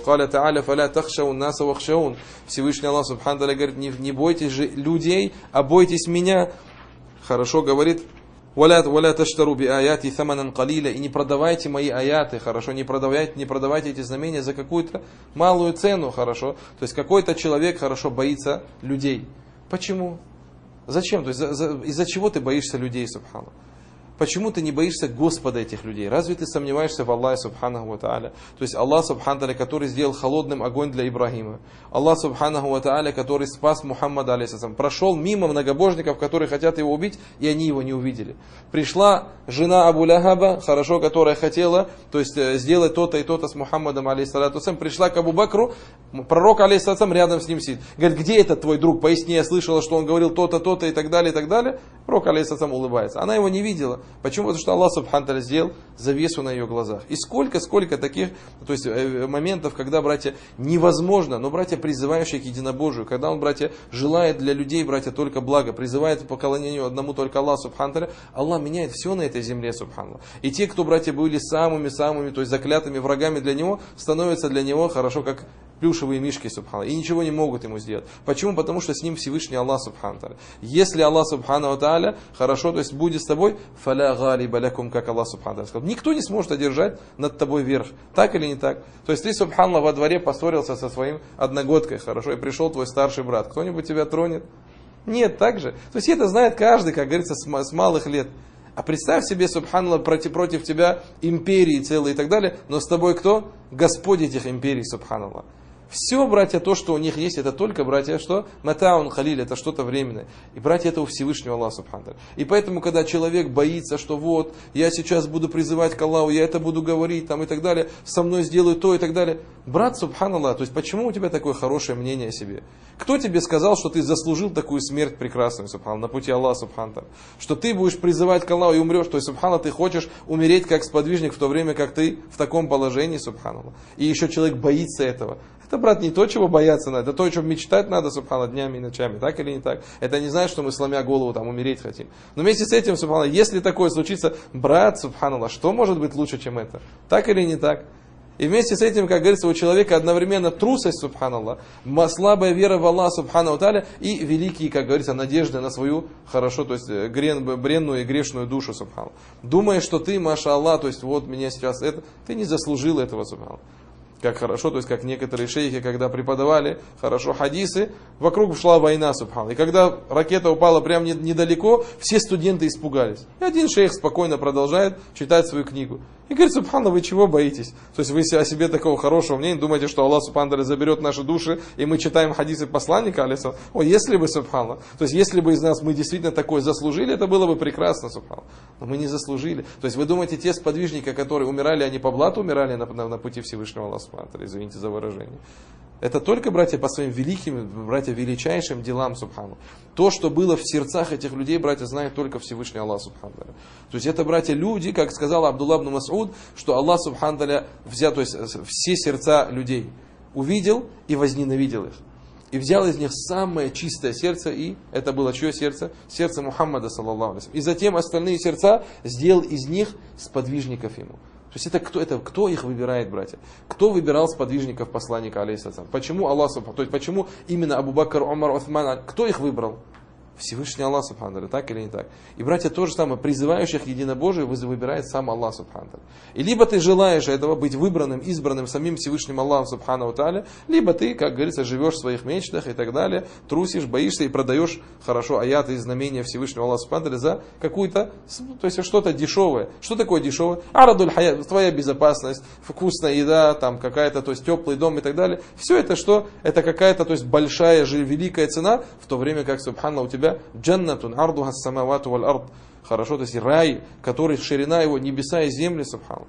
Каля та'аля фаля тахшаун наса вахшаун. Всевышний Аллах Субхану ва Тааля говорит, не бойтесь же людей, а бойтесь меня. Хорошо говорит, «Валя таштару би аяти саманан калиля». И не продавайте мои аяты, хорошо, не продавайте эти знамения за какую-то малую цену, хорошо. То есть какой-то человек, хорошо, боится людей. Почему? Зачем? То есть из-за чего ты боишься людей, субхану? Почему ты не боишься Господа этих людей? Разве ты сомневаешься в Аллахе Субханаху ва Тааля? То есть Аллах Субхану ва Тааля, который сделал холодным огонь для Ибрагима. Аллах Субханаху ва Тааля, который спас Мухаммада, алейхиссалям, прошел мимо многобожников, которые хотят его убить, и они его не увидели. Пришла жена Абу Ляхаба, хорошо, которая хотела, то есть сделать то-то и то-то с Мухаммадом, алейхиссалям, пришла к Абу Бакру, пророк, алейхиссалям, рядом с ним сидит. Говорит, где этот твой друг? Поясни, я слышала, что он говорил то-то, то-то и так далее, и так далее. Пророк, алейхиссалям, улыбается. Она его не видела. Почему? Потому что Аллах Субхану ва Тааля сделал завесу на ее глазах. И сколько таких, то есть моментов, когда, братья, невозможно, но, братья, призывающие к единобожию, когда он, братья, желает для людей, братья, только благо, призывает к поклонению одному только Аллаху Субхану ва Тааля, Аллах меняет все на этой земле, субхану. И те, кто, братья, были самыми, то есть заклятыми врагами для него, становятся для него хорошо, как плюшевые мишки, субхану, и ничего не могут ему сделать. Почему? Потому что с ним Всевышний Аллах, субхану тааля. Если Аллах, субхану ва тааля, хорошо, то есть будет с тобой, фаля галиба лякум, как Аллах, субхану тааля сказал. Никто не сможет одержать над тобой верх. Так или не так? То есть ты, субхану, во дворе поссорился со своим одногодкой, хорошо, и пришел твой старший брат. Кто-нибудь тебя тронет? Нет, так же. То есть это знает каждый, как говорится, с малых лет. А представь себе, субханаллах, против тебя империи целые и так далее, но с тобой кто? Господь этих империй, субханаллах. Все, братья, то, что у них есть, это только, братья, что? Матаун халиль, это что-то временное. И, братья, это у Всевышнего Аллаха, субханаллах. И поэтому, когда человек боится, что вот, я сейчас буду призывать к Аллаху, я это буду говорить, там и так далее, со мной сделаю то и так далее. Брат, субханаллах, то есть, почему у тебя такое хорошее мнение о себе? Кто тебе сказал, что ты заслужил такую смерть прекрасную, субханаллах, на пути Аллаха, субханаллах? Что ты будешь призывать к Аллаху и умрешь, то есть, субханаллах, ты хочешь умереть как сподвижник в то время, как ты в таком положении, субханаллах. И еще человек боится этого. Это, брат, не то, чего бояться надо, это то, о чем мечтать надо, субханаллах, днями и ночами, так или не так. Это не значит, что мы, сломя голову, там умереть хотим. Но вместе с этим, субханаллах, если такое случится, брат, субханаллах, что может быть лучше, чем это? Так или не так? И вместе с этим, как говорится, у человека одновременно трусость, субханаллах, слабая вера в Аллаха, субхану тааля, и великие, как говорится, надежды на свою, хорошо, то есть бренную и грешную душу, субханаллах. Думаешь, что ты, маша Аллах, то есть вот меня сейчас это, ты не заслужил этого, субханаллах. Как хорошо, то есть как некоторые шейхи, когда преподавали хорошо хадисы, вокруг шла война, субхан. И когда ракета упала прямо недалеко, все студенты испугались. И один шейх спокойно продолжает читать свою книгу. И говорит, субхана, вы чего боитесь? То есть вы о себе такого хорошего мнения, думаете, что Аллах субхана заберет наши души, и мы читаем хадисы посланника, алейхиссалям. О, если бы, субхана, то есть если бы из нас мы действительно такое заслужили, это было бы прекрасно, субхана. Но мы не заслужили. То есть вы думаете, те сподвижники, которые умирали, они по блату умирали на пути Всевышнего Аллаха, извините за выражение. Это только, братья, по своим великим, братья, величайшим делам, субхану. То, что было в сердцах этих людей, братья, знает только Всевышний Аллах, субхану. То есть это, братья, люди, как сказал Абдуллах ибн Мас'уд, что Аллах, субхану, взял, то есть все сердца людей, увидел и возненавидел их. И взял из них самое чистое сердце, и это было чье сердце? Сердце Мухаммада, саллаллаху алейхи. И затем остальные сердца сделал из них сподвижников ему. То есть кто их выбирает, братья? Кто выбирал сподвижников посланника, алейхиссалям? Почему Аллах, то есть почему именно Абу Бакр, Умар, Усман, кто их выбрал? Всевышний Аллах, субхану, так или не так? И, братья, то же самое, призывающих единобожие выбирает сам Аллах, субхану. И либо ты желаешь этого, быть выбранным, избранным самим Всевышним Аллахом, субхану тааля, либо ты, как говорится, живешь в своих мечтах и так далее, трусишь, боишься и продаешь хорошо аяты и знамения Всевышнего Аллаха, субхану, за какую-то, то есть что-то дешевое. Что такое дешевое? Арадуль хаят, твоя безопасность, вкусная еда, там какая-то, то есть теплый дом и так далее. Все это что? Это какая-то, то есть большая же великая цена, в то время как, субхану, у тебя джаннатун ардуха ас-самавату валь ард. Хорошо, то есть рай, который ширина его небеса и земли, субхану.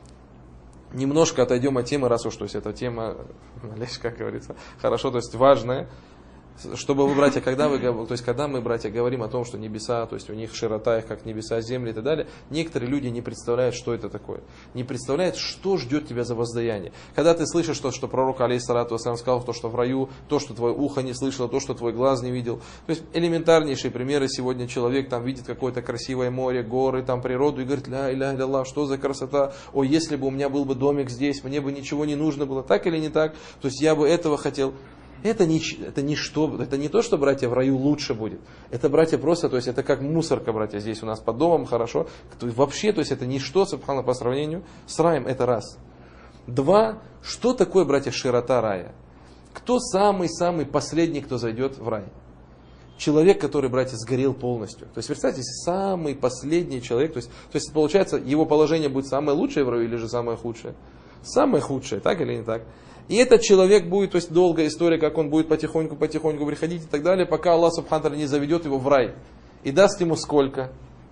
Немножко отойдем от темы, раз уж, то есть эта тема, как говорится, хорошо, то есть важная. чтобы вы, братья, когда мы, братья, говорим о том, что небеса, то есть у них широта их как небеса, земли и так далее, некоторые люди не представляют, что это такое. Не представляют, что ждет тебя за воздаяние. Когда ты слышишь то, что пророк, алейхиссалату вассалям, сказал, то, что в раю, то, что твое ухо не слышало, то, что твой глаз не видел. То есть элементарнейшие примеры. Сегодня человек там видит какое-то красивое море, горы, там природу и говорит: ля иляха илlallah, что за красота, о, если бы у меня был бы домик здесь, мне бы ничего не нужно было, так или не так, то есть я бы этого хотел. Это не то, что, братья, в раю лучше будет. Это, братья, просто, то есть это как мусорка, братья, здесь у нас под домом, хорошо. Вообще, то есть это ничто, субхана, по сравнению с раем, это раз. Два, что такое, братья, широта рая? Кто самый-самый последний, кто зайдет в рай? Человек, который, братья, сгорел полностью. То есть, представьте, самый последний человек, то есть получается, его положение будет самое лучшее в раю или же самое худшее? Самое худшее, так или не так? И этот человек будет, то есть долгая история, как он будет потихоньку приходить и так далее, пока Аллах Субхану ва Тааля не заведет его в рай. И даст ему сколько?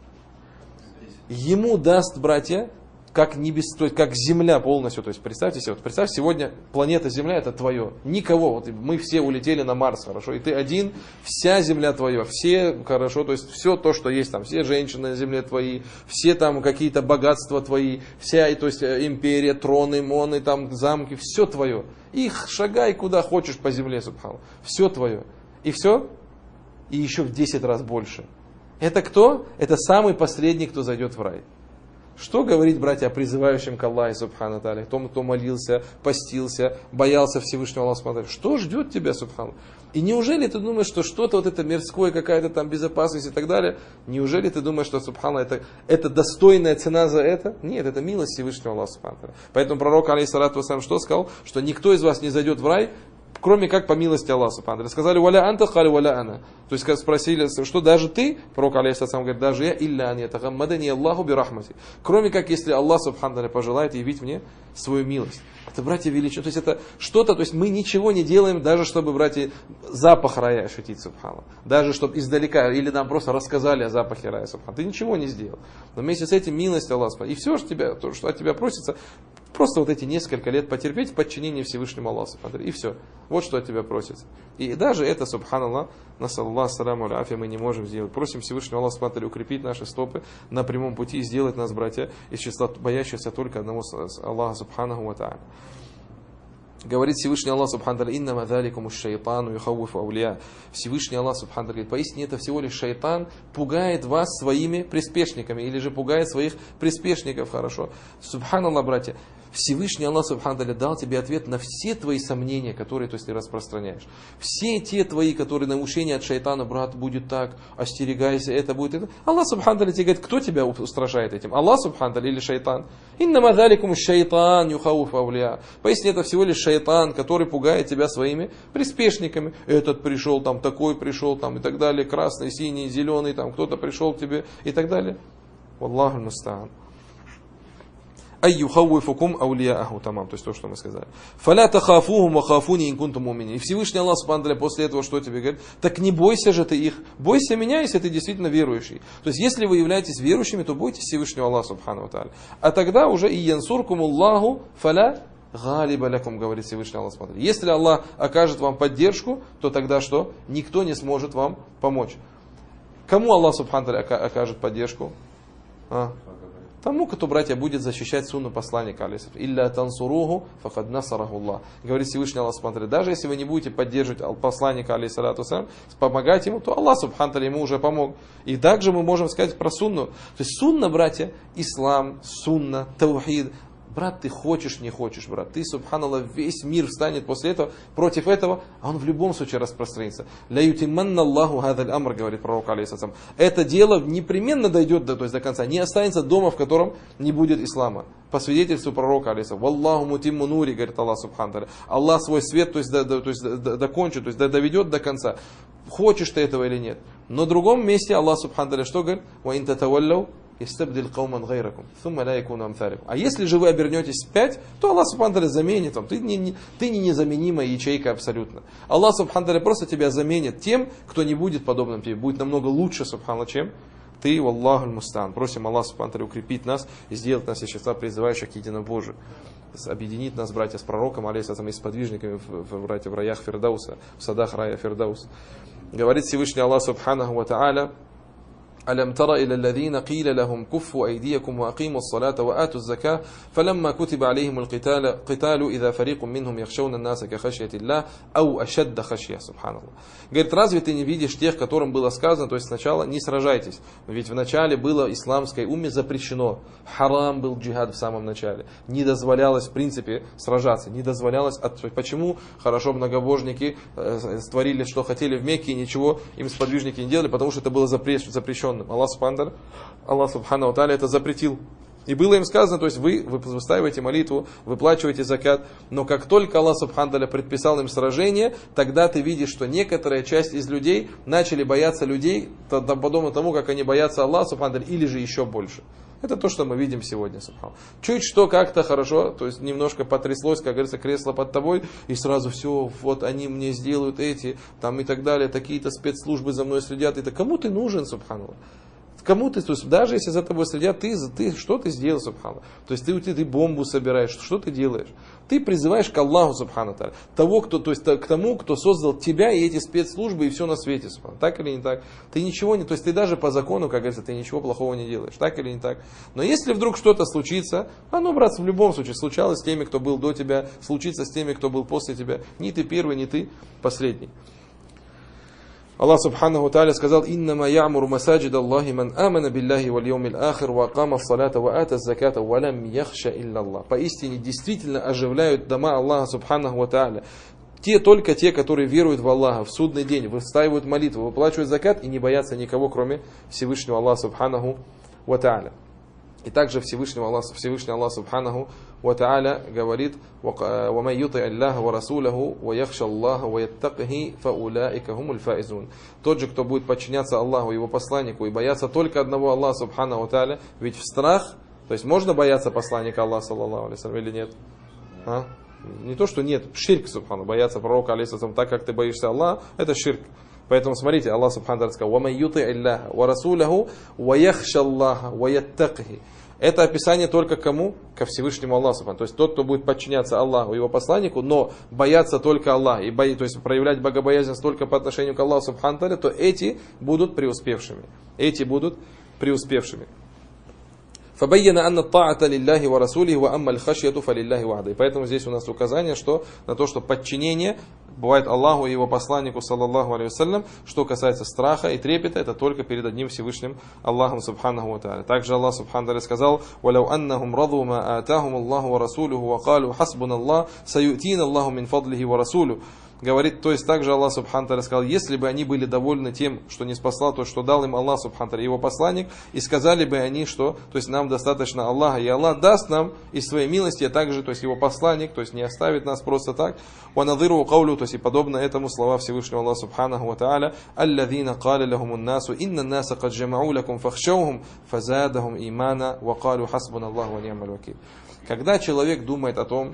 Ему даст, братья, как земля полностью. То есть представьте себе, представь, сегодня планета Земля это твое. Никого, вот мы все улетели на Марс, хорошо, и ты один, вся Земля твоя, все, хорошо, то есть все то, что есть там, все женщины на Земле твои, все там какие-то богатства твои, вся, то есть империя, троны, моны, там замки, все твое. Их шагай куда хочешь по земле, субхану. Все твое. И все? И еще в 10 раз больше. Это кто? Это самый последний, кто зайдет в рай. Что говорить, братья, о призывающем к Аллаху, субхану тааля, о том, кто молился, постился, боялся Всевышнего Аллаха, субхану тааля. Что ждет тебя, субхану? И неужели ты думаешь, что что-то вот это мирское, какая-то там безопасность и так далее, неужели ты думаешь, что, субхану, это достойная цена за это? Нет, это милость Всевышнего Аллаха, субхану тааля. Поэтому пророк, алейхиссалату вассалям, что сказал? Что никто из вас не зайдет в рай, кроме как по милости Аллаха, субхану тааля. Сказали: «Валя анта хали валя ана». То есть спросили, что даже ты, пророк, алейхиссалам, говорит: даже я, илля ан ятагаммадани Аллаху бирахмати. Кроме как, если Аллах, субхану тааля, пожелает явить мне свою милость. Это, братья, величие. То есть это что-то, то есть мы ничего не делаем, даже чтобы, братья, запах рая ощутить, субхану. Даже чтобы издалека, или нам просто рассказали о запахе рая, субхану. Ты ничего не сделал. Но вместе с этим милость Аллаха. И все, что от тебя просится, просто вот эти несколько лет потерпеть в подчинении Всевышнему Аллаху. И все. Вот что от тебя просится. И даже это, субханаллах, насаллаху саламу аляфия, мы не можем сделать. Просим Всевышнего Аллаха укрепить наши стопы на прямом пути и сделать нас, братья, из числа боящихся только одного Аллаха субханаху ва тааля. Говорит Всевышний Аллах субхану тааля: «Иннама заликуму шайтану юхаввифу аулия». Всевышний Аллах субхану тааля говорит: поистине это всего лишь шайтан пугает вас своими приспешниками, или же пугает своих приспешников, хорошо. Субханаллах, братья, Всевышний Аллах субхану тааля дал тебе ответ на все твои сомнения, которые, то есть, ты распространяешь. Все те твои, которые наушения от шайтана: брат, будет так, остерегайся, это будет это. Аллах субхану тааля тебе говорит: кто тебя устрашает этим? Аллах субхану тааля или шайтан? Иннама заликуму шайтан юхаввифу аулия. Поистине это всего лишь шайтан, который пугает тебя своими приспешниками. Этот пришел, там такой пришел, там и так далее, красный, синий, зеленый, там кто-то пришел к тебе и так далее. Валлаху мустаан. Айюхауифукум аулияаху тамам, то есть то, что мы сказали. Фаля тахафухум ва хафуни ин кунтум муминин. И Всевышний Аллах субхану тааля после этого что тебе говорит? Так не бойся же ты их, бойся меня, если ты действительно верующий. То есть если вы являетесь верующими, то бойтесь Всевышнего Аллаха субхану тааля. А тогда уже и янсуркум Аллаху фаля галиба лякум, говорит Всевышний Аллах. Если Аллах окажет вам поддержку, то тогда что? Никто не сможет вам помочь. Кому Аллах субхану тааля окажет поддержку? Тому, кто, братья, будет защищать сунну посланника, илля тансуруху факад насараху Аллах. Говорит Всевышний Аллах субхану тааля: даже если вы не будете поддерживать посланника, алейхиссалату вассалям, помогать ему, то Аллах субхану тааля ему уже помог. И также мы можем сказать про сунну. То есть сунна, братья, ислам, сунна, таухид. Брат, ты хочешь, не хочешь, брат. Ты, субханаллах, весь мир встанет после этого, против этого, а он в любом случае распространится. Ля ютиманна Аллаху хадаль амр, говорит пророк, алейхиссалам. Это дело непременно дойдет до конца. Не останется дома, в котором не будет ислама. По свидетельству пророка, алейхиссалам. Валлаху мутимму нури, говорит Аллах субхану тааля. Аллах свой свет, то есть докончит, то есть доведет до конца. Хочешь ты этого или нет. Но в другом месте Аллах субхану тааля что говорит? Ва ин татаваллау истабдил кауман гайракум, сумма ля якуну амсаликум. А если же вы обернетесь вспять, то Аллах субхану тааля заменит вам. Ты не незаменимая ячейка абсолютно. Аллах субхану тааля просто тебя заменит тем, кто не будет подобным тебе, будет намного лучше, субхану, чем ты. Валлаху мустаан. Просим Аллах субхану тааля укрепить нас и сделать нас из числа призывающих к единому Божию. объединит нас, братья, с пророком, алейхиссалям, и с подвижниками в раях Фирдауса, в садах рая Фирдаус. Говорит Всевышний Аллах Субханаху ва Та'аля: ألم تر إلى الذين قيل لهم كفوا أيديكم وأقيموا الصلاة وآتوا الزكاة فلما كتب عليهم القتال إذا فريق منهم يخشون الناس كخشية الله أو أشد خشية. سبحان الله. Говорит, разве ты не видишь тех, которым было сказано, то есть сначала не сражайтесь. Ведь в начале было исламской умме запрещено. Харам был джихад в самом начале. Не дозволялось в принципе сражаться. Не дозволялось. Почему хорошо многобожники створили, что хотели в Мекке, и ничего им сподвижники не делали? Потому что это было запрещено. Аллах Субхану Тааля это запретил. И было им сказано, то есть вы выставите молитву, выплачиваете закат, но как только Аллах Субхану Тааля предписал им сражение, тогда ты видишь, что некоторая часть из людей начали бояться людей, подобно тому, как они боятся Аллаха Субхану Тааля, или же еще больше. Это то, что мы видим сегодня. Чуть что как-то хорошо, то есть немножко потряслось, как говорится, кресло под тобой, и сразу все, вот они мне сделают эти, там и так далее, такие-то спецслужбы за мной следят. Это кому ты нужен, субханаллах? Кому ты, то есть даже если за тобой следят, ты что ты сделал, субханаллах? То есть ты бомбу собираешь, что ты делаешь? Ты призываешь к Аллаху, субханаллах, того, то есть к тому, кто создал тебя и эти спецслужбы и все на свете, субханаллах. Так или не так? Ты ничего не, то есть ты даже по закону, как говорится, ты ничего плохого не делаешь, так или не так? Но если вдруг что-то случится, оно, братцы, в любом случае случалось с теми, кто был до тебя, случится с теми, кто был после тебя. Не ты первый, не ты последний. Аллах Субханаху Тааля сказал: «Иннама я'муру масаджид Аллахи ман амана биллахи валь йомил ахир ва акама ас-салата ва ата az-заката ва лам яхша илля Аллах». Поистине действительно оживляют дома Аллаха Субханаху Тааля только те, которые веруют в Аллаха, в судный день, выстаивают молитву, выплачивают закат и не боятся никого, кроме Всевышнего Аллаха Субханаху ва Тааля. И также Всевышний Аллах Субханаху ва Тааля говорит: «Ваман юти Аллаха ва расулаху ва яхша Аллаха ва яттакихи фаулаика хумуль фаизун». Тот же, кто будет подчиняться Аллаху, его посланнику, и бояться только одного Аллаха Субханаху ва Тааля, ведь в страх, то есть можно бояться посланника Аллаха, саллаллаху алейхи или нет? Не то, что нет, ширк, субхану, бояться пророка, алейхиссалям, так как ты боишься Аллаха, это ширк. Поэтому смотрите, Аллах Субхану сказал: «Ваман юти Аллаха ва расулаху ва яхша Аллаха ва яттакихи». Это описание только кому? Ко Всевышнему Аллаху. То есть тот, кто будет подчиняться Аллаху и его посланнику, но бояться только Аллаха, то есть проявлять богобоязненность только по отношению к Аллаху Субхану Тааля, то эти будут преуспевшими. فَبَيَّنَ أَنَّ الطَّاعَةَ لِلَّهِ وَرَسُولِهِ وَأَمَّا الْخَشْيَةُ فَلِلَّهِ وَحْدَهُ. И поэтому здесь у нас указание, на то, что подчинение бывает Аллаху и его посланнику, саллаллаху алейхи вассалям. Что касается страха и трепета, это только перед одним Всевышним Аллахом Субханаху ва Тааля. Также Аллах Субханаху ва Тааля сказал: «وَلَوْ أَنَّهُمْ رَضُوا مَا آتَاهُمُ اللَّهُ وَرَسُولُهُ وَقَالُوا حَسْبُنَا اللَّهُ سَيُؤْتِينَا اللَّهُ مِنْ فَضْلِهِ وَرَسُولُهُ». Говорит, то есть также Аллах Субхану Тааля сказал: если бы они были довольны тем, что не спасла, то, что дал им Аллах Субхану Тааля, его посланник, и сказали бы они, что, то есть нам достаточно Аллаха, и Аллах даст нам из своей милости, а также, то есть его посланник, то есть не оставит нас просто так. وَنَظِرُوا قَوْلُ, то есть и подобно этому слова Всевышнего Аллаха Субханаху ва Тааля: الَّذِينَ قَالَ لَهُمُ النَّاسُ إِنَّ النَّاسَ قَدْ جَمَعُوا لَكُمْ فَاخْشَوْهُمْ فَزَادَهُمْ إِيمَانًا وَقَالُوا حَسْبُنَا اللَّهُ وَنِعْمَ الْوَكِيلُ. Когда человек думает о том,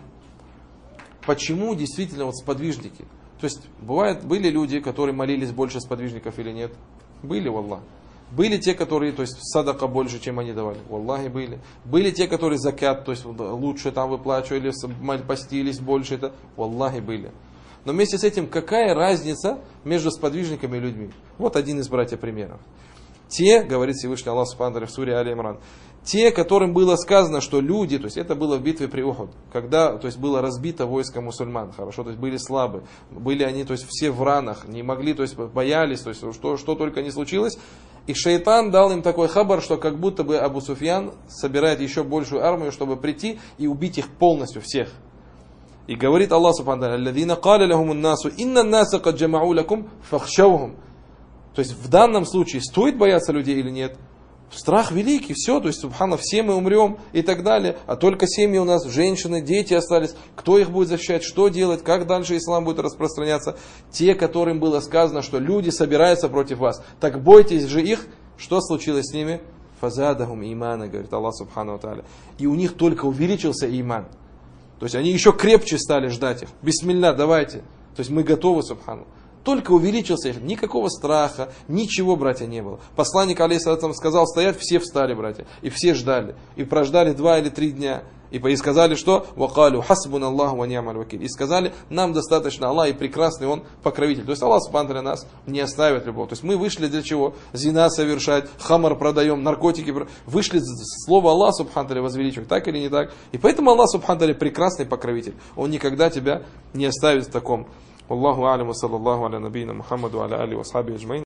почему действительно вот сподвижники, то есть были люди, которые молились больше сподвижников или нет? Были, валлах. Были те, которые, то есть садака больше, чем они давали. Валлахи были. Были те, которые закят, то есть лучше там выплачивали, постились больше. Это, валлахи были. Но вместе с этим, какая разница между сподвижниками и людьми? Вот один из братьев примеров. Те, говорит Всевышний Аллах Субхану Тааля в суре Али-Имран, те, которым было сказано, что люди, то есть это было в битве при Ухуд, когда, то есть было разбито войско мусульман, хорошо, то есть были слабы, были они, то есть все в ранах, не могли, то есть боялись, то есть что только не случилось, и шайтан дал им такой хабар, что как будто бы Абу Суфьян собирает еще большую армию, чтобы прийти и убить их полностью, всех. И говорит Аллах Субхану Тааля: «Аллазина қаля лахумун насу, инна наса қад джамау лакум фахшаухум». То есть в данном случае стоит бояться людей или нет? Страх великий, все, то есть, субхана, все мы умрем и так далее, а только семьи у нас, женщины, дети остались, кто их будет защищать, что делать, как дальше ислам будет распространяться. Те, которым было сказано, что люди собираются против вас, так бойтесь же их, что случилось с ними? Фазадахум имана, говорит Аллах Субхану Тааля. И у них только увеличился иман. То есть они еще крепче стали ждать их. Бисмилля, давайте. То есть мы готовы, субхану. Только увеличился их, никакого страха, ничего, братья, не было. Посланник, алейхиссалям, сказал стоять, все встали, братья, и все ждали. И прождали 2 или 3 дня. И сказали, что «Вакалю хасбун Аллаху ва ни'маль вакиль». И сказали, нам достаточно Аллах, и прекрасный Он покровитель. То есть Аллах субхану ва тааля нас не оставит любого. То есть мы вышли для чего? Зина совершать, хамар продаем, наркотики. Вышли слово Аллах субхану ва тааля возвеличивать. Так или не так? И поэтому Аллах субхану ва тааля прекрасный покровитель. Он никогда тебя не оставит в таком. Аллаху аляму саллаллаху аля набийна Мухаммаду аля али ва асхаби аджмаин.